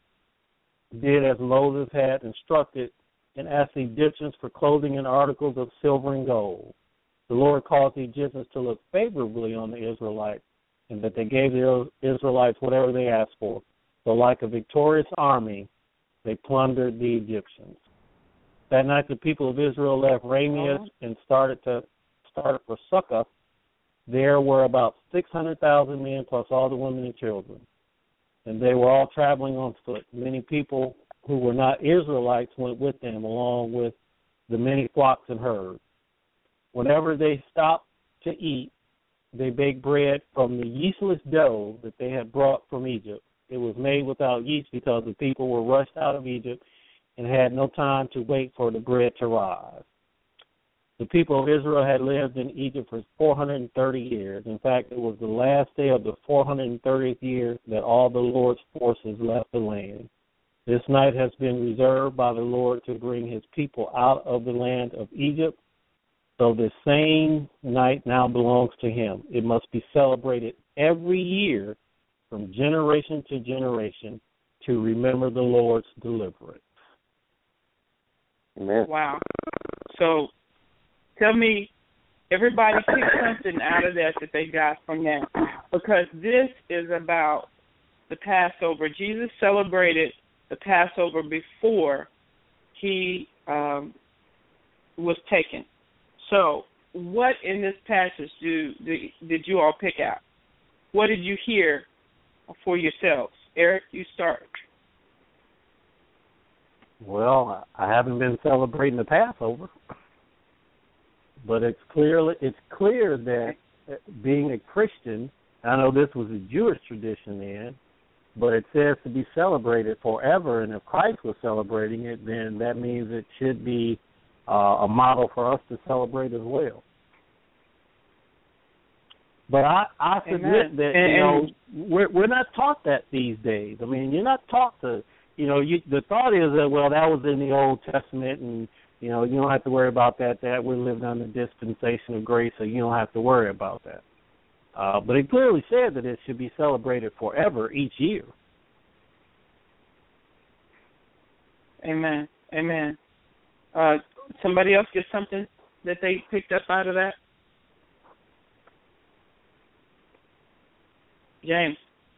did as Moses had instructed and asked the Egyptians for clothing and articles of silver and gold. The Lord caused the Egyptians to look favorably on the Israelites, and that they gave the Israelites whatever they asked for. So like a victorious army, they plundered the Egyptians. That night the people of Israel left Ramius and started to started for Succoth. There were about six hundred thousand men plus all the women and children. And they were all traveling on foot. Many people who were not Israelites went with them, along with the many flocks and herds. Whenever they stopped to eat, they baked bread from the yeastless dough that they had brought from Egypt. It was made without yeast because the people were rushed out of Egypt and had no time to wait for the bread to rise. The people of Israel had lived in Egypt for four hundred thirty years. In fact, it was the last day of the four hundred thirtieth year that all the Lord's forces left the land. This night has been reserved by the Lord to bring his people out of the land of Egypt. So this same night now belongs to him. It must be celebrated every year from generation to generation to remember the Lord's deliverance. Amen. Wow. So tell me, everybody pick something out of that that they got from that, because this is about the Passover. Jesus celebrated the Passover before he um, was taken. So what in this passage do, do did you all pick out? What did you hear for yourselves? Eric, you start. Well, I haven't been celebrating the Passover, but it's clear it's clear that being a Christian, I know this was a Jewish tradition then, but it says to be celebrated forever, and if Christ was celebrating it, then that means it should be uh, a model for us to celebrate as well. But I, I submit that, you know, we're, we're not taught that these days. I mean, you're not taught to, you know, you, the thought is that, well, that was in the Old Testament, and, you know, you don't have to worry about that, that we're living under dispensation of grace, so you don't have to worry about that. Uh, but it clearly said that it should be celebrated forever each year. Amen. Amen. Uh, somebody else get something that they picked up out of that? James.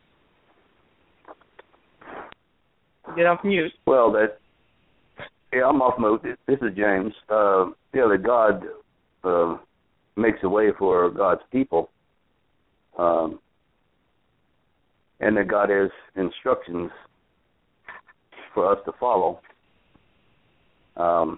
Get off mute. Well, that yeah, I'm off mute. This is James. Uh, yeah, that God uh, makes a way for God's people, um, and that God has instructions for us to follow. Um,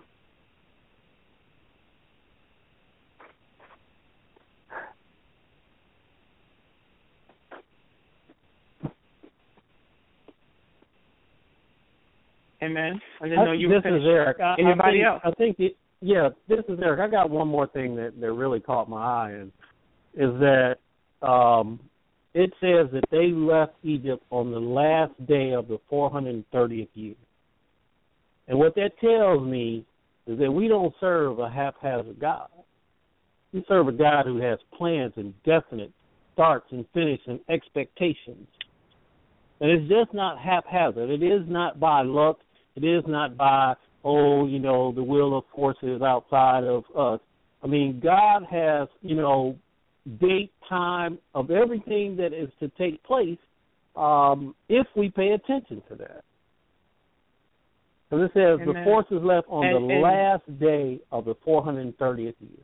Amen. I didn't know you were This finished. is Eric. I, Anybody I think, else? I think, it, yeah, this is Eric. I got one more thing that, that really caught my eye, is, is that um, it says that they left Egypt on the last day of the four hundred thirtieth year. And what that tells me is that we don't serve a haphazard God. We serve a God who has plans and definite starts and finishes and expectations. And it's just not haphazard. It is not by luck. It is not by, oh, you know, the will of forces outside of us. I mean, God has, you know, date, time of everything that is to take place um, if we pay attention to that. So this says Amen. The forces left on and, the and, last day of the four hundred thirtieth year.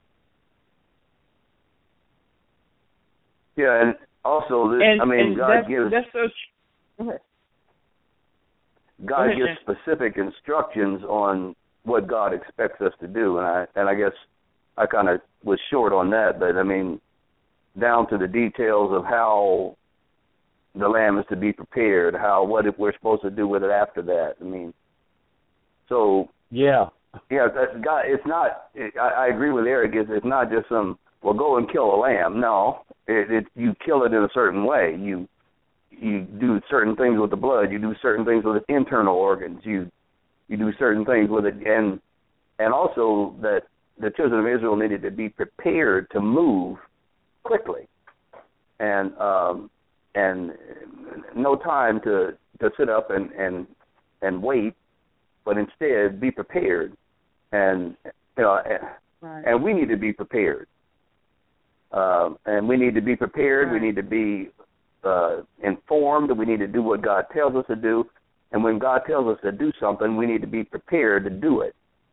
Yeah, and also, this, and, I mean, and God that's, gives that's so tr- Go ahead. God Go ahead, gives Jen. specific instructions on what God expects us to do, and I and I guess I kind of was short on that, but I mean, down to the details of how the lamb is to be prepared, how what if we're supposed to do with it after that. I mean, so yeah, yeah, that God, it's not. It, I, I agree with Eric. It's, it's not just some well, go and kill a lamb. No, it, it you kill it in a certain way. You you do certain things with the blood. You do certain things with its internal organs. You you do certain things with it, and and also that the children of Israel needed to be prepared to move quickly, and um, and no time to, to sit up and, and and wait, but instead be prepared, and you know, Right. and we need to be prepared, uh, and we need to be prepared. Right. We need to be uh, informed. We need to do what God tells us to do, and when God tells us to do something, we need to be prepared to do it.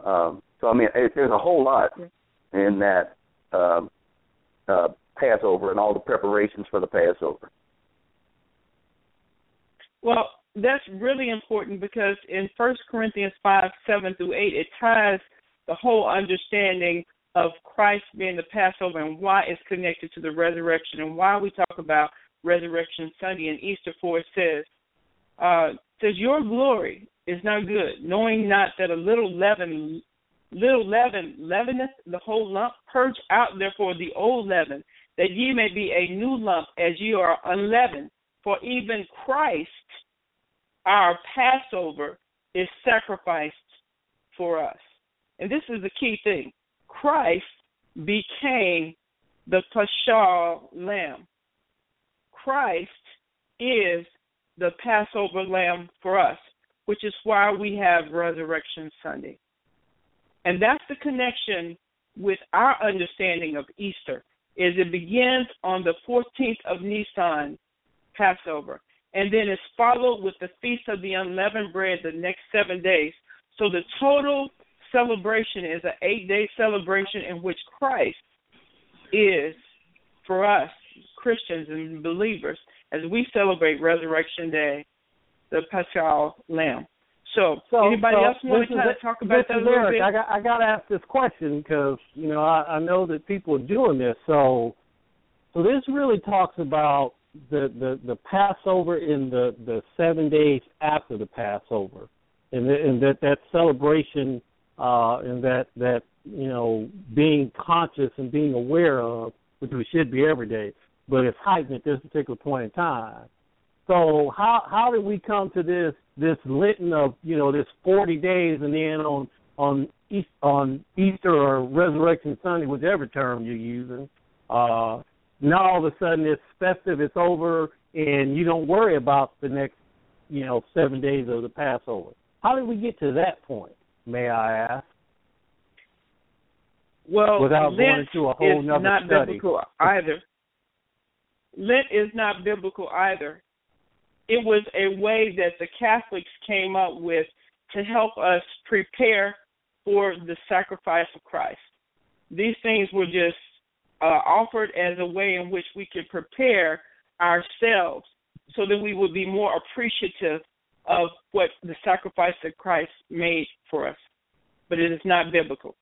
Um, so, I mean, it, there's a whole lot in that um, uh, Passover and all the preparations for the Passover. Well, that's really important because in First Corinthians five, seven through eight, it ties the whole understanding of Christ being the Passover and why it's connected to the resurrection and why we talk about Resurrection Sunday and Easter, for it says, uh, says, your glory is not good, knowing not that a little leaven, little leaven leaveneth the whole lump. Purge out, therefore, the old leaven, that ye may be a new lump as ye are unleavened. For even Christ, our Passover, is sacrificed for us. And this is the key thing. Christ became the Paschal Lamb. Christ is the Passover Lamb for us, which is why we have Resurrection Sunday. And that's the connection with our understanding of Easter, is it begins on the fourteenth of Nisan, Passover, and then it's followed with the Feast of the Unleavened Bread the next seven days. So the total celebration is an eight-day celebration in which Christ is, for us, Christians and believers, as we celebrate Resurrection Day, the Paschal Lamb. So, so anybody so else want to kind of talk about that a little Eric, bit? I got, I got to ask this question because, you know, I, I know that people are doing this. So, so this really talks about the, the, the Passover in the, the seven days after the Passover, and, the, and that, that celebration uh, and that, that, you know, being conscious and being aware of, which we should be every day, but it's heightened at this particular point in time. So how how did we come to this this Lenten of, you know, this forty days, and then on on East, on Easter or Resurrection Sunday, whichever term you're using, uh, now all of a sudden it's festive, it's over, and you don't worry about the next, you know, seven days of the Passover. How did we get to that point, may I ask? Well, without Lent going into a whole is nother not study. biblical either. Lent is not biblical either. It was a way that the Catholics came up with to help us prepare for the sacrifice of Christ. These things were just uh, offered as a way in which we could prepare ourselves so that we would be more appreciative of what the sacrifice that Christ made for us. But it is not biblical.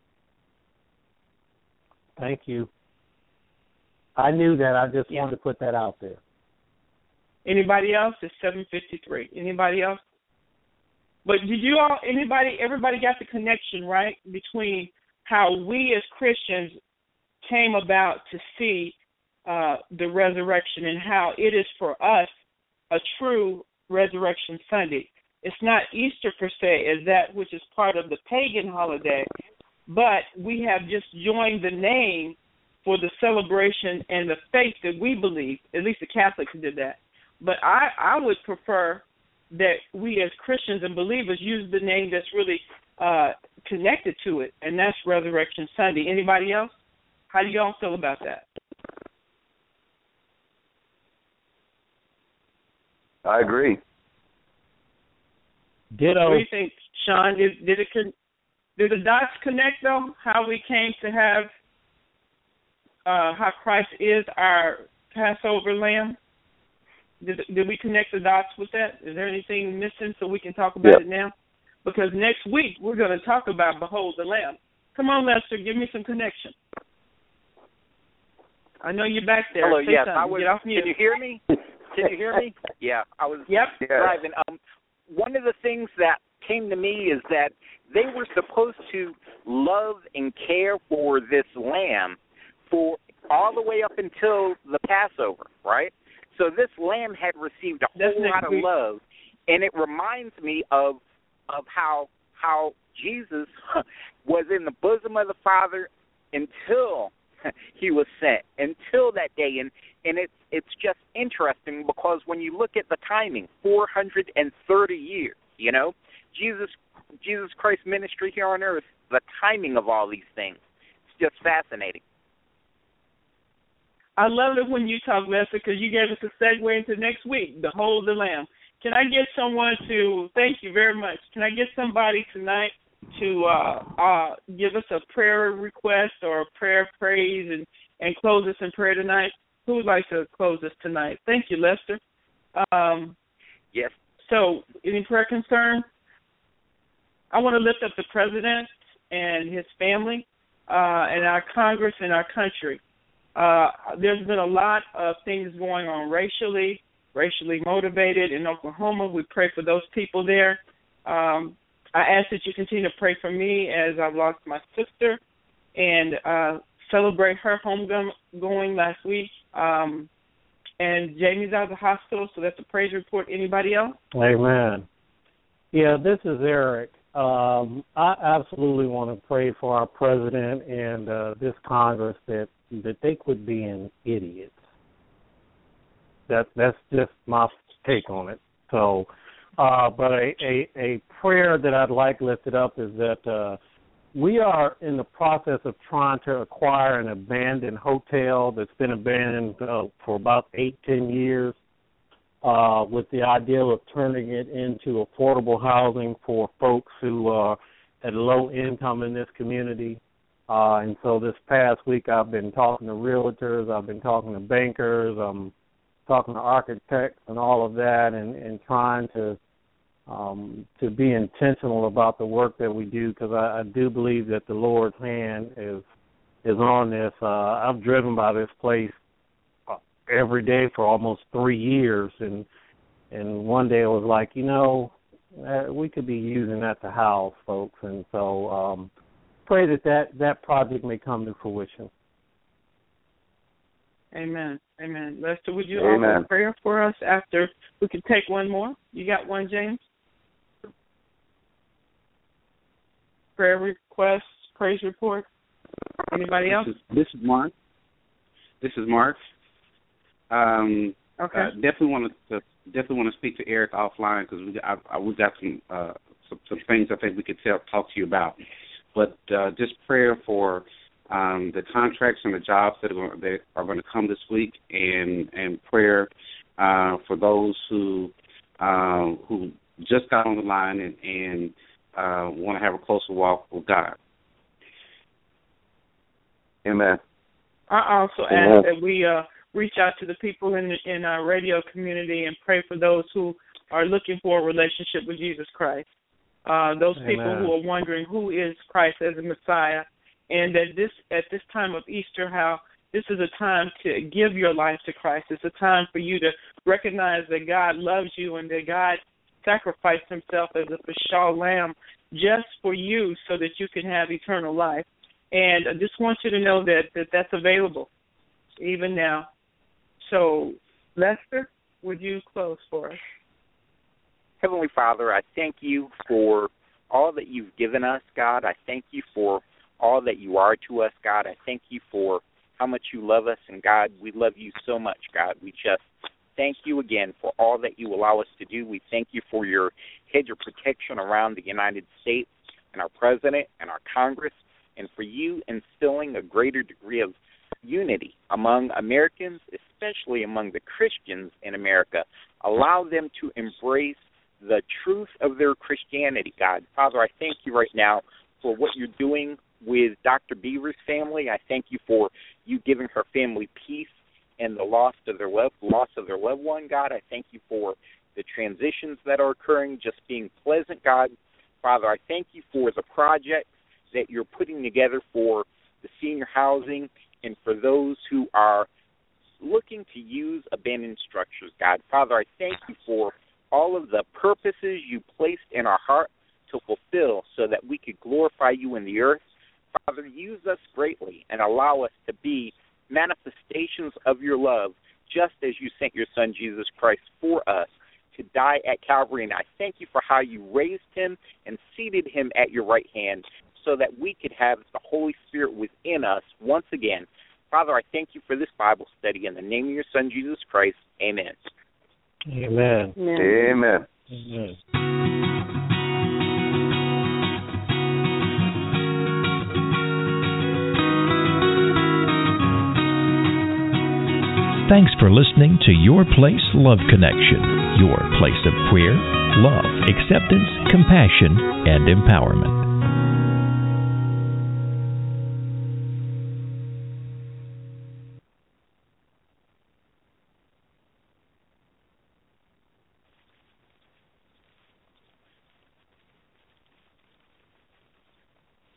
Thank you. I knew that. I just Yeah. wanted to put that out there. Anybody else? It's seven fifty-three. Anybody else? But did you all, anybody, everybody got the connection, right, between how we as Christians came about to see uh, the resurrection and how it is for us a true Resurrection Sunday. It's not Easter per se, as that which is part of the pagan holiday, but we have just joined the name for the celebration and the faith that we believe. At least the Catholics did that. But I, I would prefer that we as Christians and believers use the name that's really uh, connected to it, and that's Resurrection Sunday. Anybody else? How do y'all feel about that? I agree. Ditto. What do you think, Sean? Did, did it con- did the dots connect, though, how we came to have uh, how Christ is our Passover lamb? Did, did we connect the dots with that? Is there anything missing so we can talk about Yep. it now? Because next week we're going to talk about Behold the Lamb. Come on, Lester, give me some connection. I know you're back there. Hello, Say yes, something. I was. Get off mute. Can you hear me? Can you hear me? Yeah, I was Yep. driving. Um, one of the things that came to me is that they were supposed to love and care for this lamb for all the way up until the Passover, right? So this lamb had received a That's whole next lot of week. love, and it reminds me of of how how Jesus was in the bosom of the Father until he was sent, until that day, and and it's it's just interesting because when you look at the timing, four hundred thirty years, you know, Jesus Jesus Christ's ministry here on earth, the timing of all these things, it's just fascinating. I love it when you talk, Lester, because you gave us a segue into next week, Behold the Lamb. Can I get someone to, thank you very much, can I get somebody tonight to uh, uh, give us a prayer request or a prayer praise and, and close us in prayer tonight? Who would like to close us tonight? Thank you, Lester. Um, yes. So, any prayer concern? I want to lift up the president and his family uh, and our Congress and our country. Uh, there's been a lot of things going on racially, racially motivated in Oklahoma. We pray for those people there. Um, I ask that you continue to pray for me as I've lost my sister and uh, celebrate her homegoing last week. Um, and Jamie's out of the hospital, so that's a praise report. Anybody else? Amen. Yeah, this is Eric. Um, I absolutely want to pray for our president and uh, this Congress that, that they quit being idiots. That that's just my take on it. So, uh, but a, a, a prayer that I'd like lifted up is that uh, we are in the process of trying to acquire an abandoned hotel that's been abandoned uh, for about eight, ten years. Uh, with the idea of turning it into affordable housing for folks who are at low income in this community. Uh, and so this past week I've been talking to realtors, I've been talking to bankers, I'm talking to architects and all of that, and, and trying to um, to be intentional about the work that we do, because I, I do believe that the Lord's hand is is on this. Uh, I've driven by this place every day for almost three years, and and one day it was like, you know, uh, we could be using that to house folks, and so um, pray that, that that project may come to fruition. Amen. Amen. Lester, would you Amen. offer a prayer for us after we can take one more? You got one, James? Prayer requests, praise report. Anybody else? This is, this is Mark. This is Mark. Um, okay. Uh, definitely want to definitely want to speak to Eric offline, because we I, I, we got some, uh, some some things I think we could tell, talk to you about. But uh, just prayer for um, the contracts and the jobs that are going, that are going to come this week, and and prayer uh, for those who uh, who just got on the line and, and uh, want to have a closer walk with God. Amen. I also Amen. ask that we uh, reach out to the people in the, in our radio community and pray for those who are looking for a relationship with Jesus Christ. Uh, those Amen. people who are wondering who is Christ as a Messiah, and that this at this time of Easter, how this is a time to give your life to Christ. It's a time for you to recognize that God loves you and that God sacrificed himself as a Pashal lamb just for you so that you can have eternal life. And I just want you to know that, that that's available even now. So, Lester, would you close for us? Heavenly Father, I thank you for all that you've given us, God. I thank you for all that you are to us, God. I thank you for how much you love us. And, God, we love you so much, God. We just thank you again for all that you allow us to do. We thank you for your hedge of protection around the United States and our president and our Congress, and for you instilling a greater degree of unity among Americans, especially among the Christians in America. Allow them to embrace the truth of their Christianity, God. Father, I thank you right now for what you're doing with Doctor Beaver's family. I thank you for you giving her family peace and the loss of their love, loss of their loved one, God. I thank you for the transitions that are occurring, just being pleasant, God. Father, I thank you for the project that you're putting together for the senior housing and for those who are looking to use abandoned structures, God. Father, I thank you for all of the purposes you placed in our heart to fulfill so that we could glorify you in the earth. Father, use us greatly and allow us to be manifestations of your love, just as you sent your Son, Jesus Christ, for us to die at Calvary. And I thank you for how you raised him and seated him at your right hand so that we could have the Holy Spirit within us once again. Father, I thank you for this Bible study. In the name of your Son, Jesus Christ, amen. Amen. Amen. Amen. Amen. Thanks for listening to Your Place Love Connection, your place of prayer, love, acceptance, compassion, and empowerment.